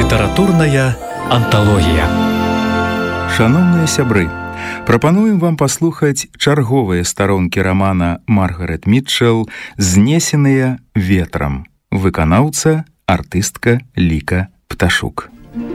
Літаратурная анталогія. Шановныя сябры, прапануем вам паслухаць чарговыя старонкі рамана Маргарет Мітчэл «Знесеныя ветрам». Выканаўца, артыстка Ліка Пташук.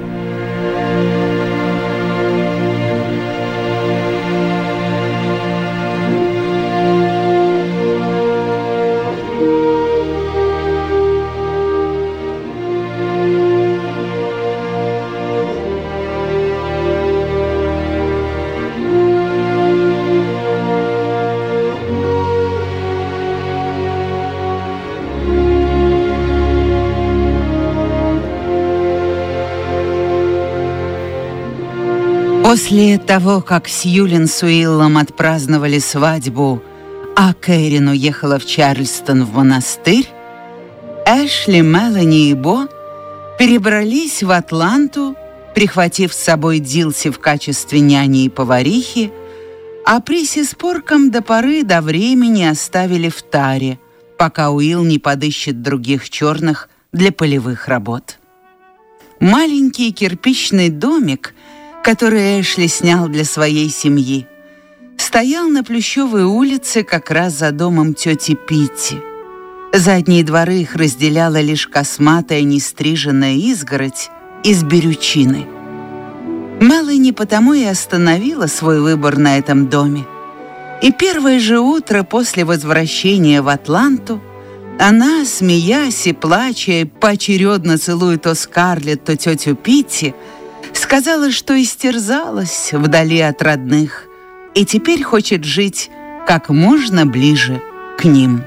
После того, как Сьюлин с Уиллом отпраздновали свадьбу, а Кэрин уехала в Чарльстон в монастырь, Эшли, Мелани и Бо перебрались в Атланту, прихватив с собой Дилси в качестве няни и поварихи, а Приси с Порком до поры до времени оставили в таре, пока Уилл не подыщет других черных для полевых работ. Маленький кирпичный домик, который Эшли снял для своей семьи, стоял на Плющевой улице как раз за домом тети Питти. Задние дворы их разделяла лишь косматая нестриженная изгородь из берючины. Мелани потому и остановила свой выбор на этом доме. И первое же утро после возвращения в Атланту она, смеясь и плача, поочередно целуя то Скарлетт, то тетю Питти, сказала, что истерзалась вдали от родных и теперь хочет жить как можно ближе к ним.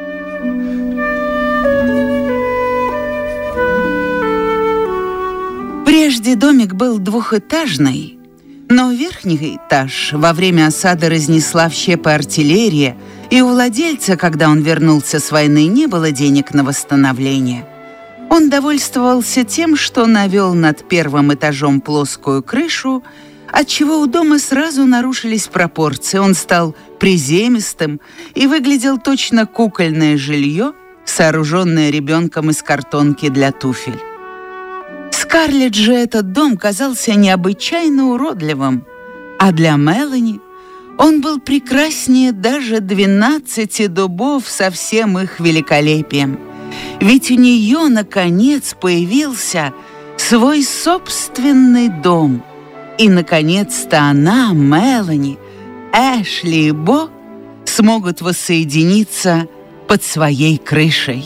Прежде домик был двухэтажный, но верхний этаж во время осады разнесла в щепы артиллерия, и у владельца, когда он вернулся с войны, не было денег на восстановление. Он довольствовался тем, что навел над первым этажом плоскую крышу, отчего у дома сразу нарушились пропорции. Он стал приземистым и выглядел точно кукольное жилье, сооруженное ребенком из картонки для туфель. Скарлетт же этот дом казался необычайно уродливым, а для Мелани он был прекраснее даже 12 дубов со всем их великолепием. Ведь у нее, наконец, появился свой собственный дом. И, наконец-то, она, Мелани, Эшли и Бо смогут воссоединиться под своей крышей.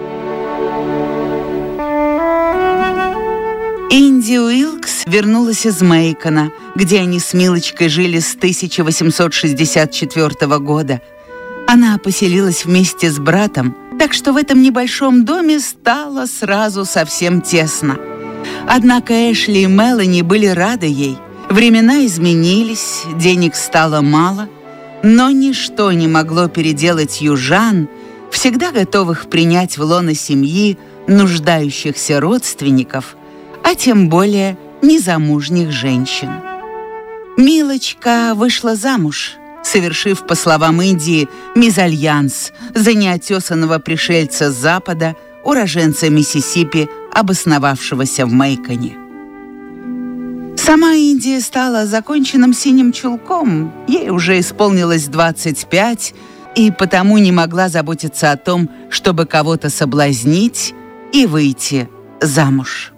Инди Уилкс вернулась из Мейкона, где они с Милочкой жили с 1864 года. Она поселилась вместе с братом, так что в этом небольшом доме стало сразу совсем тесно. Однако Эшли и Мелани были рады ей. Времена изменились, денег стало мало, но ничто не могло переделать южан, всегда готовых принять в лоно семьи нуждающихся родственников, а тем более незамужних женщин. Милочка вышла замуж, совершив, по словам Индии, мезальянс за неотесанного пришельца с запада, уроженца Миссисипи, обосновавшегося в Мейконе. Сама Индия стала законченным синим чулком, ей уже исполнилось 25, и потому не могла заботиться о том, чтобы кого-то соблазнить и выйти замуж.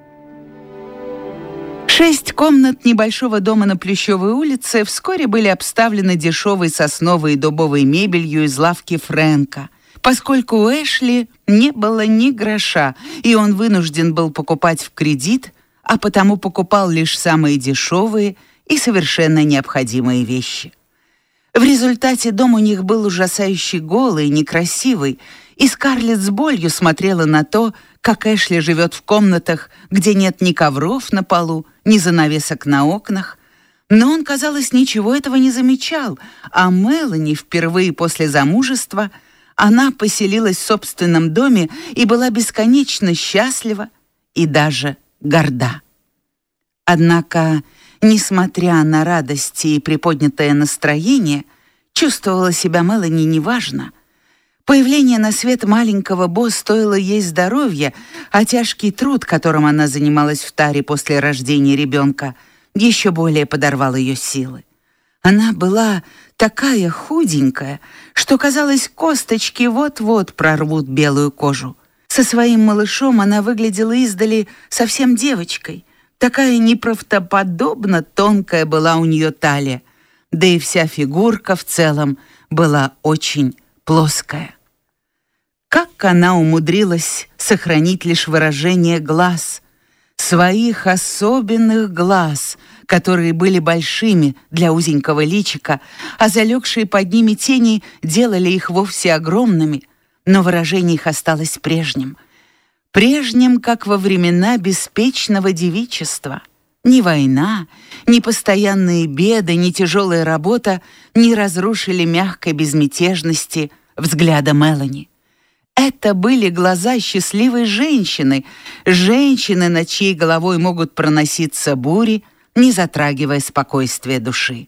6 комнат небольшого дома на Плющевой улице вскоре были обставлены дешевой сосновой и дубовой мебелью из лавки Фрэнка, поскольку у Эшли не было ни гроша, и он вынужден был покупать в кредит, а потому покупал лишь самые дешевые и совершенно необходимые вещи. В результате дом у них был ужасающе голый и некрасивый, и Скарлетт с болью смотрела на то, как Эшли живет в комнатах, где нет ни ковров на полу, ни занавесок на окнах. Но он, казалось, ничего этого не замечал, а Мелани впервые после замужества она поселилась в собственном доме и была бесконечно счастлива и даже горда. Однако, несмотря на радости и приподнятое настроение, чувствовала себя Мелани неважно, Появление на свет маленького Бо стоило ей здоровья, а тяжкий труд, которым она занималась в таре после рождения ребенка, еще более подорвал ее силы. Она была такая худенькая, что, казалось, косточки вот-вот прорвут белую кожу. Со своим малышом она выглядела издали совсем девочкой. Такая неправдоподобно тонкая была у нее талия, да и вся фигурка в целом была очень плоская. Как она умудрилась сохранить лишь выражение глаз, своих особенных глаз, которые были большими для узенького личика, а залегшие под ними тени делали их вовсе огромными, но выражение их осталось прежним, как во времена беспечного девичества. Ни война, ни постоянные беды, ни тяжелая работа не разрушили мягкой безмятежности взгляда Мелани. Это были глаза счастливой женщины, над чьей головой могут проноситься бури, не затрагивая спокойствие души.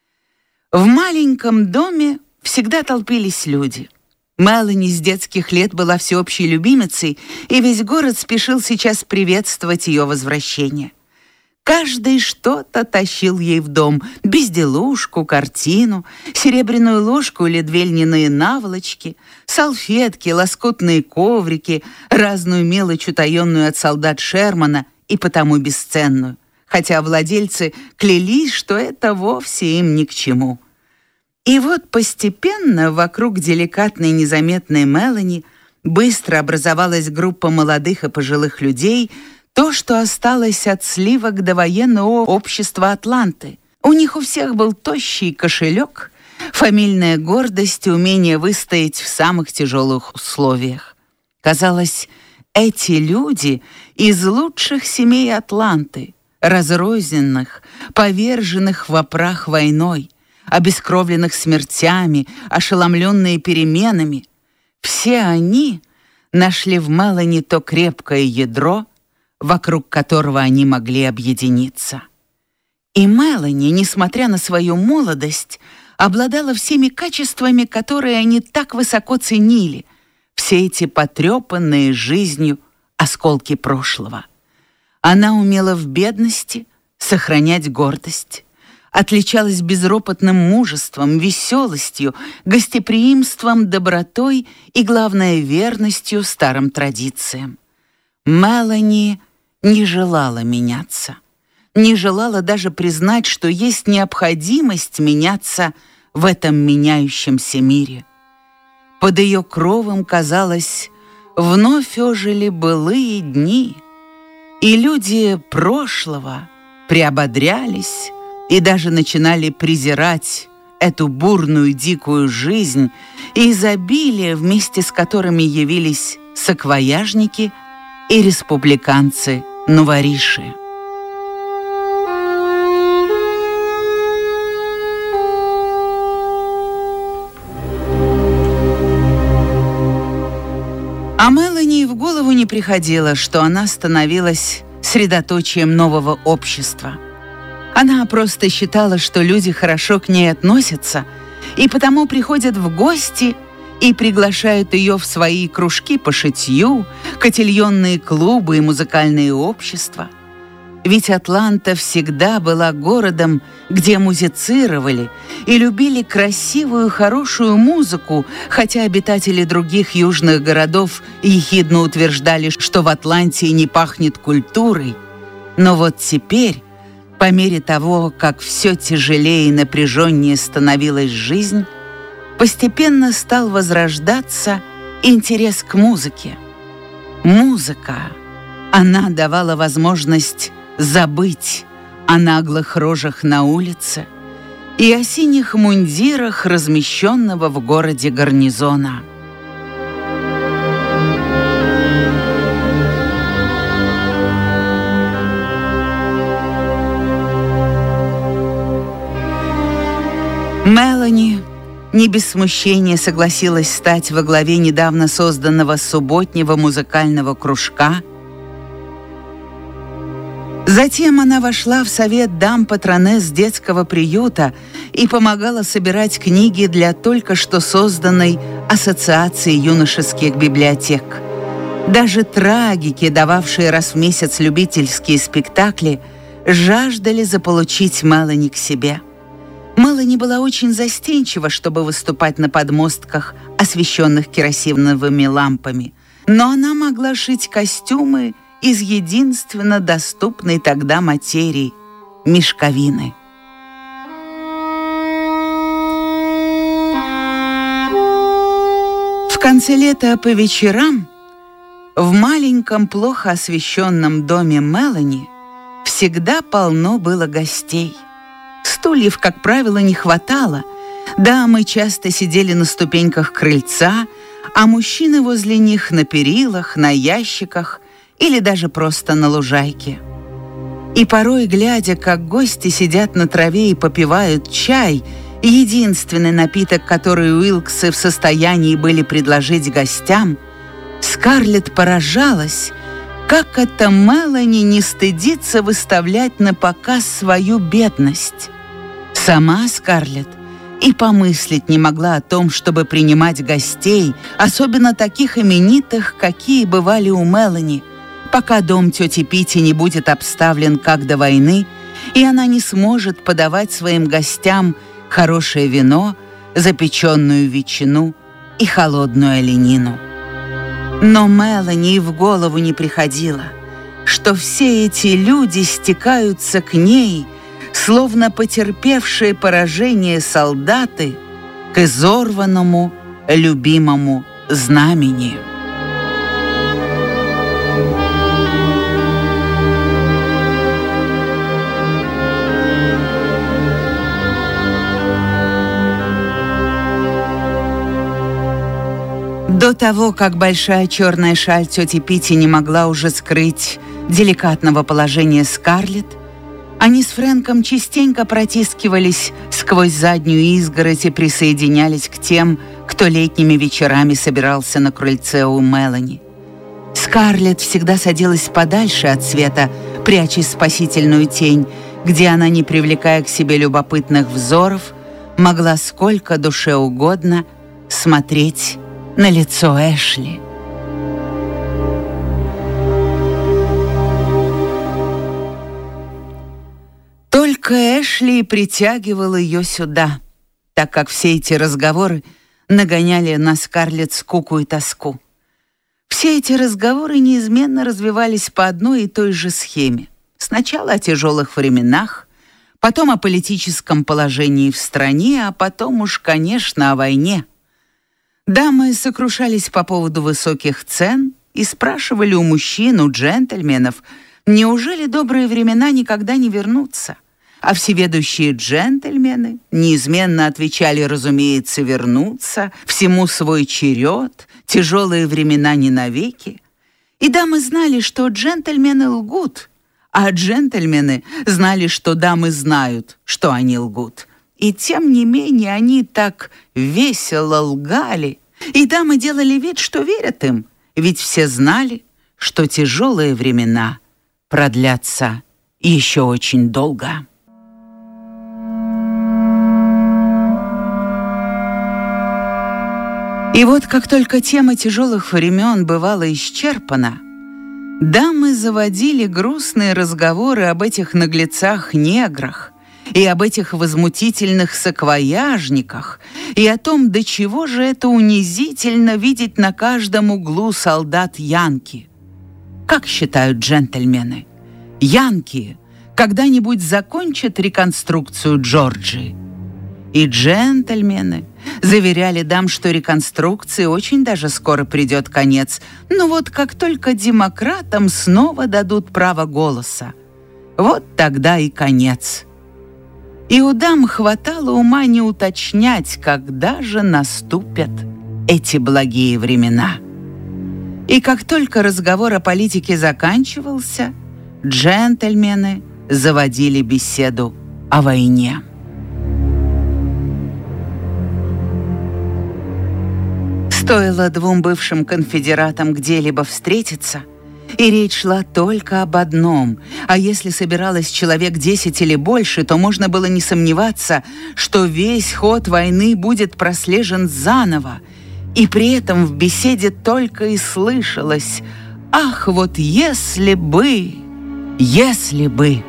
В маленьком доме всегда толпились люди. Мелани с детских лет была всеобщей любимицей, и весь город спешил сейчас приветствовать ее возвращение. Каждый что-то тащил ей в дом: безделушку, картину, серебряную ложку или две льняные наволочки, салфетки, лоскутные коврики, разную мелочь, утаенную от солдат Шермана и потому бесценную, хотя владельцы клялись, что это вовсе им ни к чему. И вот постепенно вокруг деликатной незаметной Мелани быстро образовалась группа молодых и пожилых людей, то, что осталось от сливок довоенного общества Атланты. У них у всех был тощий кошелек, фамильная гордость и умение выстоять в самых тяжелых условиях. Казалось, эти люди из лучших семей Атланты, разрозненных, поверженных во прах войной, обескровленных смертями, ошеломленные переменами, все они нашли в Мелани то крепкое ядро, вокруг которого они могли объединиться. И Мелани, несмотря на свою молодость, обладала всеми качествами, которые они так высоко ценили, все эти потрепанные жизнью осколки прошлого. Она умела в бедности сохранять гордость, отличалась безропотным мужеством, веселостью, гостеприимством, добротой и, главное, верностью старым традициям. Мелани не желала меняться, не желала даже признать, что есть необходимость меняться в этом меняющемся мире. Под ее кровом, казалось, вновь ожили былые дни, и люди прошлого приободрялись и даже начинали презирать эту бурную дикую жизнь и изобилие, вместе с которыми явились саквояжники и республиканцы-новориши. А Мелани в голову не приходило, что она становилась средоточием нового общества. Она просто считала, что люди хорошо к ней относятся и потому приходят в гости и приглашают ее в свои кружки по шитью, котельонные клубы и музыкальные общества. Ведь Атланта всегда была городом, где музицировали и любили красивую, хорошую музыку, хотя обитатели других южных городов ехидно утверждали, что в Атланте не пахнет культурой. Но вот теперь, по мере того, как все тяжелее и напряженнее становилась жизнь, постепенно стал возрождаться интерес к музыке. Музыка, она давала возможность забыть о наглых рожах на улице и о синих мундирах размещенного в городе гарнизона. Мелани не без смущения согласилась стать во главе недавно созданного субботнего музыкального кружка, Затем она вошла в совет дам-патронесс детского приюта и помогала собирать книги для только что созданной Ассоциации юношеских библиотек. Даже трагики, дававшие раз в месяц любительские спектакли, жаждали заполучить Мелани к себе. Мелани была очень застенчива, чтобы выступать на подмостках, освещенных керосиновыми лампами, но она могла шить костюмы из единственно доступной тогда материи — мешковины. В конце лета по вечерам в маленьком, плохо освещенном доме Мелани всегда полно было гостей. Стульев, как правило, не хватало. Дамы часто сидели на ступеньках крыльца, а мужчины возле них на перилах, на ящиках или даже просто на лужайке. И порой, глядя, как гости сидят на траве и попивают чай, единственный напиток, который Уилксы в состоянии были предложить гостям, Скарлетт поражалась, как это Мелани не стыдится выставлять на показ свою бедность. Сама Скарлетт и помыслить не могла о том, чтобы принимать гостей, особенно таких именитых, какие бывали у Мелани, пока дом тети Питти не будет обставлен как до войны, и она не сможет подавать своим гостям хорошее вино, запеченную ветчину и холодную оленину. Но Мелани и в голову не приходило, что все эти люди стекаются к ней, словно потерпевшие поражение солдаты, к изорванному, любимому знамени. До того, как большая черная шаль тети Питти не могла уже скрыть деликатного положения Скарлетт, они с Фрэнком частенько протискивались сквозь заднюю изгородь и присоединялись к тем, кто летними вечерами собирался на крыльце у Мелани. Скарлетт всегда садилась подальше от света, прячась в спасительную тень, где она, не привлекая к себе любопытных взоров, могла сколько душе угодно смотреть на лицо Эшли. Только Эшли притягивал ее сюда, так как все эти разговоры нагоняли на Скарлетт скуку и тоску. Все эти разговоры неизменно развивались по одной и той же схеме. Сначала о тяжелых временах, потом о политическом положении в стране, а потом уж, конечно, о войне. Дамы сокрушались по поводу высоких цен и спрашивали у мужчин, у джентльменов, неужели добрые времена никогда не вернутся? А всеведущие джентльмены неизменно отвечали, разумеется, вернутся, всему свой черед, тяжелые времена не навеки. И дамы знали, что джентльмены лгут, а джентльмены знали, что дамы знают, что они лгут. И тем не менее они так весело лгали, и дамы делали вид, что верят им, ведь все знали, что тяжелые времена продлятся еще очень долго. И вот как только тема тяжелых времен бывала исчерпана, дамы заводили грустные разговоры об этих наглецах-неграх, и об этих возмутительных саквояжниках, и о том, до чего же это унизительно видеть на каждом углу солдат-янки. Как считают джентльмены, янки когда-нибудь закончат реконструкцию Джорджии? И джентльмены заверяли дам, что реконструкции очень даже скоро придет конец, но вот как только демократам снова дадут право голоса, вот тогда и конец. И у дам хватало ума не уточнять, когда же наступят эти благие времена. И как только разговор о политике заканчивался, джентльмены заводили беседу о войне. Стоило двум бывшим конфедератам где-либо встретиться, И речь шла только об одном. А если собиралось человек 10 или больше, то можно было не сомневаться, что весь ход войны будет прослежен заново. И при этом в беседе только и слышалось: «Ах, вот если бы, если бы».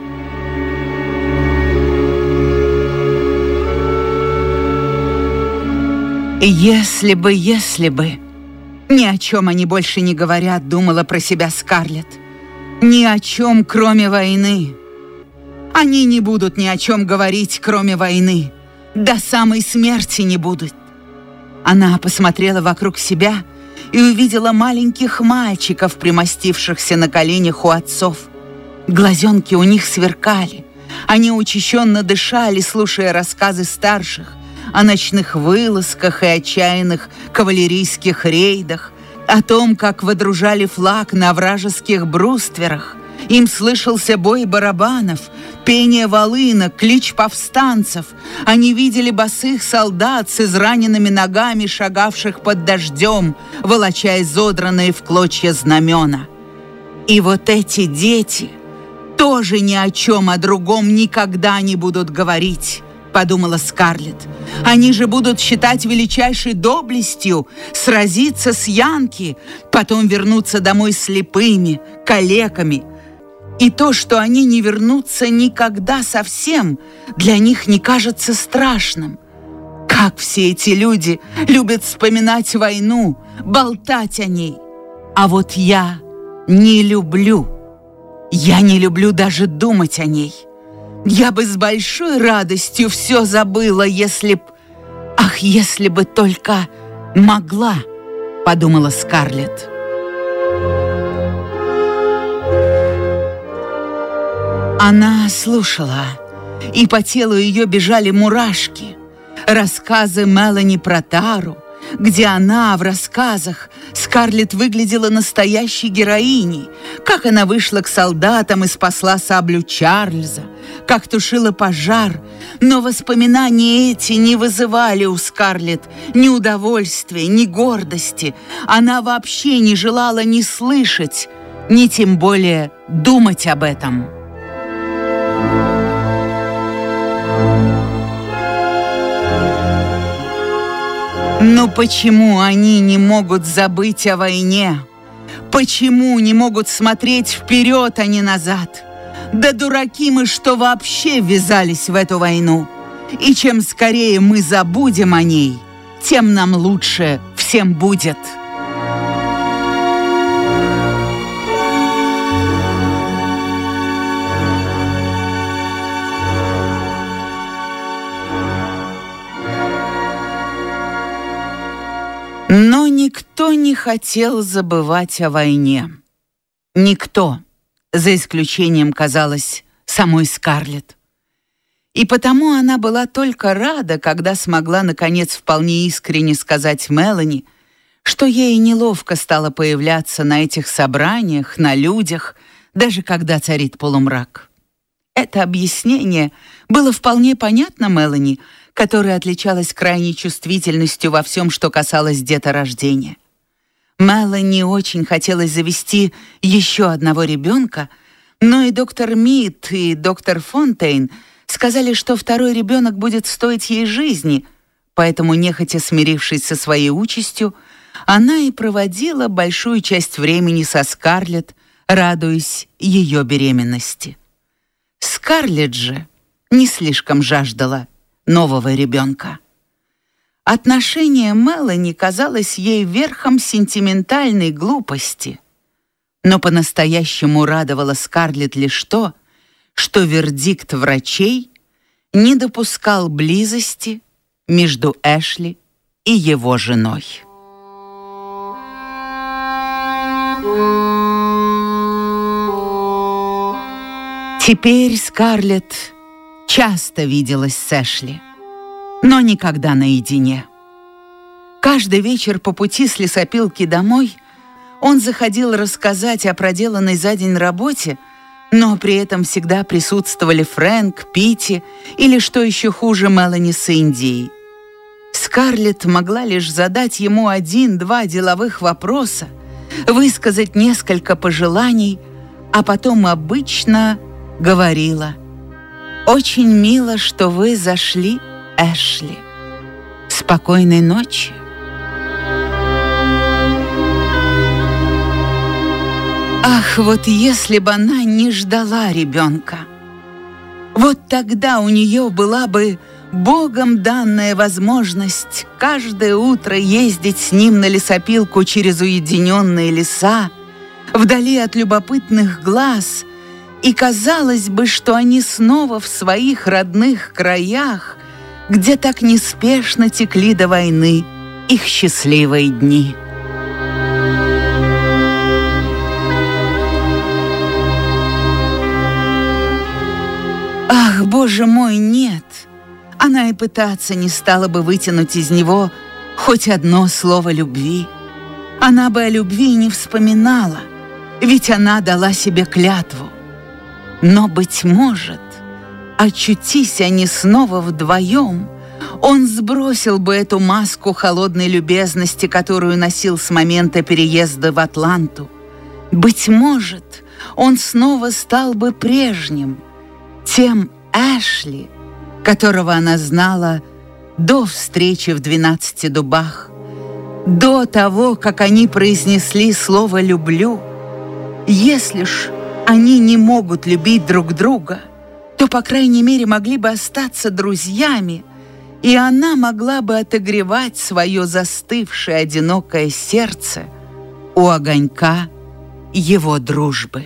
Если бы. Ни о чем они больше не говорят, думала про себя Скарлетт. Ни о чем, кроме войны. Они не будут ни о чем говорить, кроме войны. До самой смерти не будут. Она посмотрела вокруг себя и увидела маленьких мальчиков, примостившихся на коленях у отцов. Глазенки у них сверкали. Они учащенно дышали, слушая рассказы старших о ночных вылазках и отчаянных кавалерийских рейдах, о том, как водружали флаг на вражеских брустверах. Им слышался бой барабанов, пение волынок, клич повстанцев. Они видели босых солдат с израненными ногами, шагавших под дождем, волоча изодранные в клочья знамена. И вот эти дети тоже ни о чем о другом никогда не будут говорить, подумала Скарлетт. Они же будут считать величайшей доблестью сразиться с янки, потом вернуться домой слепыми, калеками. И то, что они не вернутся никогда совсем, для них не кажется страшным. Как все эти люди любят вспоминать войну, болтать о ней. А вот я не люблю. Я не люблю даже думать о ней. Я бы с большой радостью все забыла, если б... Ах, если бы только могла, подумала Скарлетт. Она слушала, и по телу ее бежали мурашки. Рассказы Мелани про Тару, где она в рассказах Скарлетт выглядела настоящей героиней, как она вышла к солдатам и спасла саблю Чарльза, как тушила пожар. Но воспоминания эти не вызывали у Скарлетт ни удовольствия, ни гордости. Она вообще не желала ни слышать, ни тем более думать об этом. Но почему они не могут забыть о войне? Почему не могут смотреть вперед, а не назад? Да дураки мы, что вообще ввязались в эту войну. И чем скорее мы забудем о ней, тем нам лучше всем будет. Но никто не хотел забывать о войне. Никто, за исключением, казалось, самой Скарлетт. И потому она была только рада, когда смогла, наконец, вполне искренне сказать Мелани, что ей неловко стало появляться на этих собраниях, на людях, даже когда царит полумрак. Это объяснение было вполне понятно Мелани, которая отличалась крайней чувствительностью во всем, что касалось деторождения. Мелани очень хотелось завести еще одного ребенка, но и доктор Мид, и доктор Фонтейн сказали, что второй ребенок будет стоить ей жизни, поэтому, нехотя смирившись со своей участью, она и проводила большую часть времени со Скарлетт, радуясь ее беременности. Скарлетт же не слишком жаждала нового ребенка. Отношение Мелани казалось ей верхом сентиментальной глупости, но по-настоящему радовало Скарлетт лишь то, что вердикт врачей не допускал близости между Эшли и его женой. Теперь Скарлетт часто виделась с Эшли, но никогда наедине. Каждый вечер по пути с лесопилки домой он заходил рассказать о проделанной за день работе, но при этом всегда присутствовали Фрэнк, Питти или, что еще хуже, Мелани с Индией. Скарлетт могла лишь задать ему 1-2 деловых вопроса, высказать несколько пожеланий, а потом обычно говорила: «Очень мило, что вы зашли, Эшли. Спокойной ночи». Ах, вот если бы она не ждала ребенка, вот тогда у нее была бы Богом данная возможность каждое утро ездить с ним на лесопилку через уединенные леса, вдали от любопытных глаз, и казалось бы, что они снова в своих родных краях, где так неспешно текли до войны их счастливые дни. Ах, Боже мой, нет! Она и пытаться не стала бы вытянуть из него хоть одно слово любви. Она бы о любви не вспоминала, ведь она дала себе клятву. Но, быть может, очутись они снова вдвоем, он сбросил бы эту маску холодной любезности, которую носил с момента переезда в Атланту. Быть может, он снова стал бы прежним, тем Эшли, которого она знала до встречи в 12 дубах, до того, как они произнесли слово «люблю». Если ж они не могут любить друг друга, то, по крайней мере, могли бы остаться друзьями, и она могла бы отогревать свое застывшее одинокое сердце у огонька его дружбы.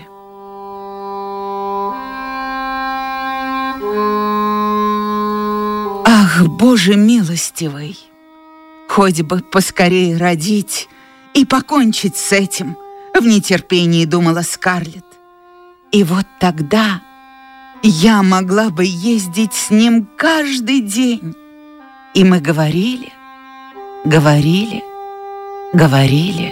Ах, Боже милостивый! Хоть бы поскорее родить и покончить с этим, в нетерпении думала Скарлетт. И вот тогда я могла бы ездить с ним каждый день. И мы говорили, говорили, говорили.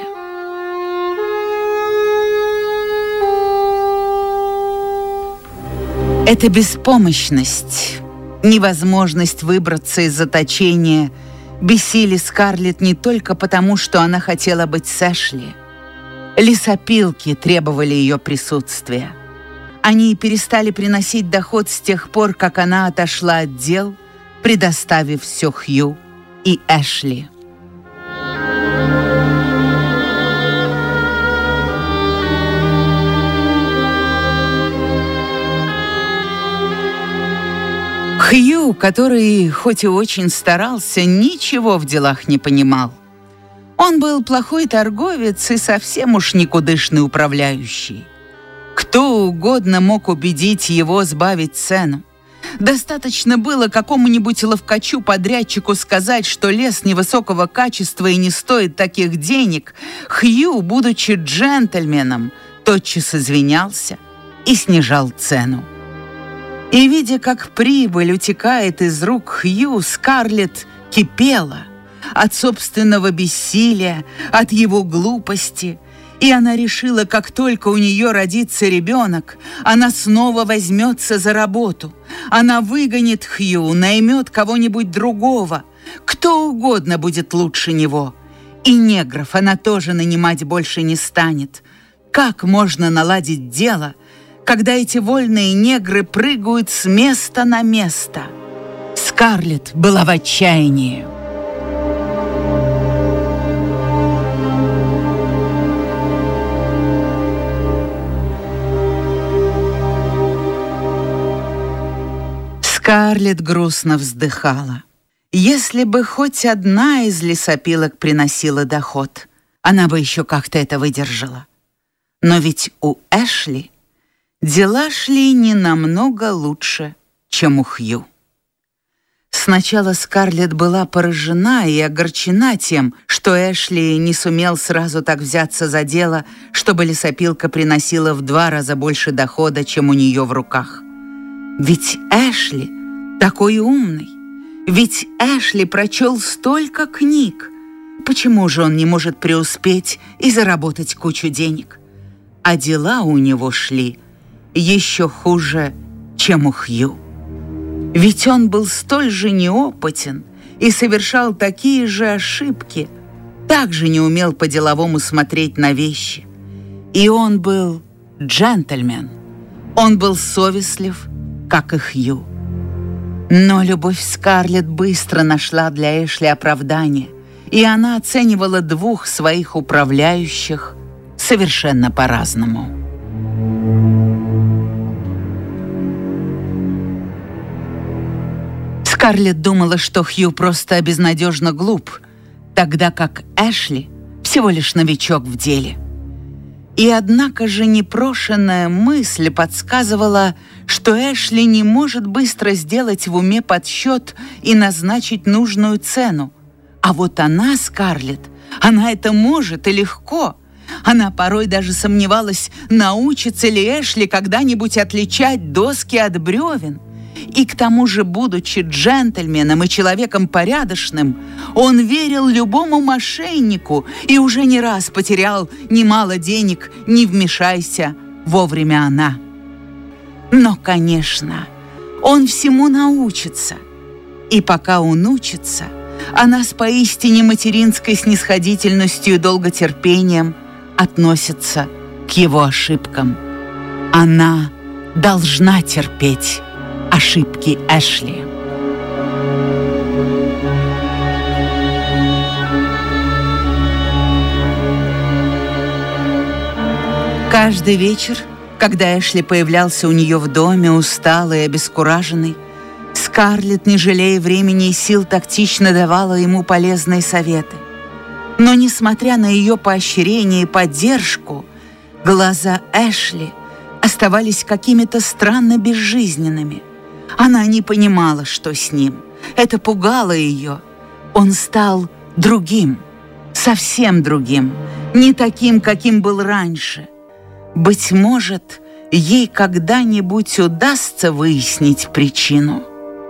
Эта беспомощность, невозможность выбраться из заточения бесили Скарлетт не только потому, что она хотела быть с Эшли. Лесопилки требовали ее присутствия. Они перестали приносить доход с тех пор, как она отошла от дел, предоставив все Хью и Эшли. Хью, который хоть и очень старался, ничего в делах не понимал. Он был плохой торговец и совсем уж никудышный управляющий. Кто угодно мог убедить его сбавить цену. Достаточно было какому-нибудь ловкачу-подрядчику сказать, что лес невысокого качества и не стоит таких денег. Хью, будучи джентльменом, тотчас извинялся и снижал цену. И, видя, как прибыль утекает из рук Хью, Скарлетт кипела от собственного бессилия, от его глупости, и она решила, как только у нее родится ребенок, она снова возьмется за работу. Она выгонит Хью, наймет кого-нибудь другого. Кто угодно будет лучше него. И негров она тоже нанимать больше не станет. Как можно наладить дело, когда эти вольные негры прыгают с места на место? Скарлетт была в отчаянии. Скарлетт грустно вздыхала. Если бы хоть одна из лесопилок приносила доход, она бы еще как-то это выдержала. Но ведь у Эшли дела шли не намного лучше, чем у Хью. Сначала Скарлетт была поражена и огорчена тем, что Эшли не сумел сразу так взяться за дело, чтобы лесопилка приносила в 2 раза больше дохода, чем у нее в руках. Ведь Эшли такой умный, ведь Эшли прочел столько книг. Почему же он не может преуспеть и заработать кучу денег? А дела у него шли еще хуже, чем у Хью. Ведь он был столь же неопытен и совершал такие же ошибки, также не умел по-деловому смотреть на вещи. И он был джентльмен. Он был совестлив, как и Хью. Но любовь Скарлетт быстро нашла для Эшли оправдание, и она оценивала двух своих управляющих совершенно по-разному. Скарлетт думала, что Хью просто безнадежно глуп, тогда как Эшли всего лишь новичок в деле. И однако же непрошенная мысль подсказывала, что Эшли не может быстро сделать в уме подсчет и назначить нужную цену. А вот она, Скарлетт, она это может и легко. Она порой даже сомневалась, научится ли Эшли когда-нибудь отличать доски от бревен. И к тому же, будучи джентльменом и человеком порядочным, он верил любому мошеннику и уже не раз потерял немало денег, не вмешайся вовремя она. Но, конечно, он всему научится. И пока он учится, она с поистине материнской снисходительностью и долготерпением относится к его ошибкам. Она должна терпеть ошибки Эшли. Каждый вечер, когда Эшли появлялся у нее в доме, усталый и обескураженный, Скарлетт, не жалея времени и сил, тактично давала ему полезные советы. Но, несмотря на ее поощрение и поддержку, глаза Эшли оставались какими-то странно безжизненными. Она не понимала, что с ним. Это пугало ее. Он стал другим, совсем другим, не таким, каким был раньше. Быть может, ей когда-нибудь удастся выяснить причину.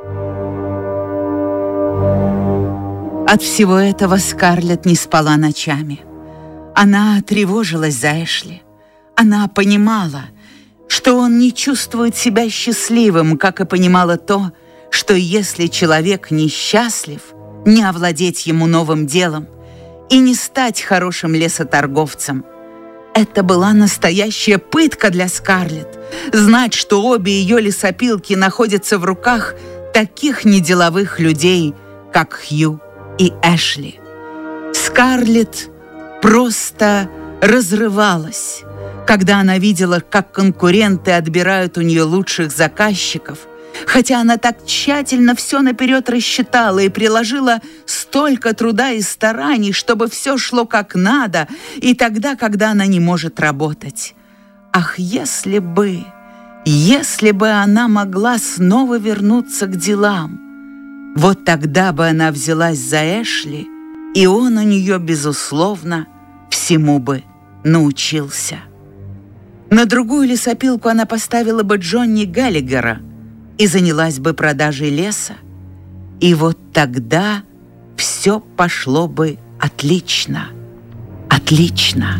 От всего этого Скарлетт не спала ночами. Она тревожилась за Эшли. Она понимала, что он не чувствует себя счастливым, как и понимала то, что если человек несчастлив, не овладеть ему новым делом и не стать хорошим лесоторговцем. Это была настоящая пытка для Скарлетт, знать, что обе ее лесопилки находятся в руках таких неделовых людей, как Хью и Эшли. Скарлетт просто разрывалась, когда она видела, как конкуренты отбирают у нее лучших заказчиков, хотя она так тщательно все наперед рассчитала и приложила столько труда и стараний, чтобы все шло как надо, и тогда, когда она не может работать. Ах, если бы она могла снова вернуться к делам, вот тогда бы она взялась за Эшли, и он у нее, безусловно, всему бы научился. На другую лесопилку она поставила бы Джонни Галлигера и занялась бы продажей леса. И вот тогда все пошло бы отлично. Отлично.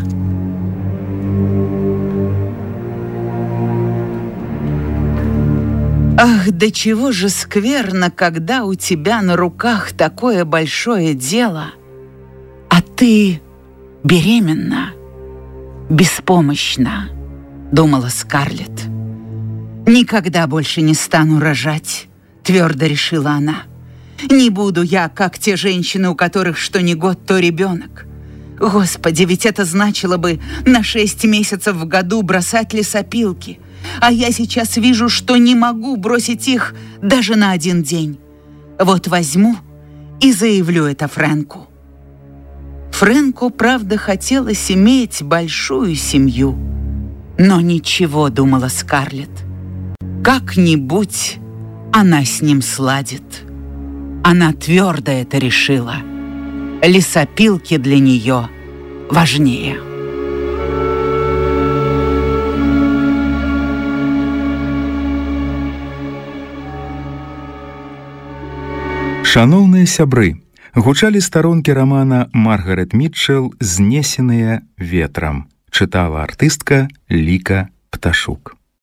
Ах, до чего же скверно, когда у тебя на руках такое большое дело, а ты беременна, беспомощна, думала Скарлетт. «Никогда больше не стану рожать», — твердо решила она. «Не буду я, как те женщины, у которых что ни год, то ребенок. Господи, ведь это значило бы на 6 месяцев в году бросать лесопилки, а я сейчас вижу, что не могу бросить их даже на 1 день. Вот возьму и заявлю это Фрэнку». Фрэнку, правда, хотелось иметь большую семью. Но ничего, думала Скарлетт, как-нибудь она с ним сладит. Она твердо это решила. Лесопилки для нее важнее. Шановныя сябры, гучалі старонкі рамана Маргарет Мітчел «Знесеныя ветрам». Чытала артыстка Ліка Пташук.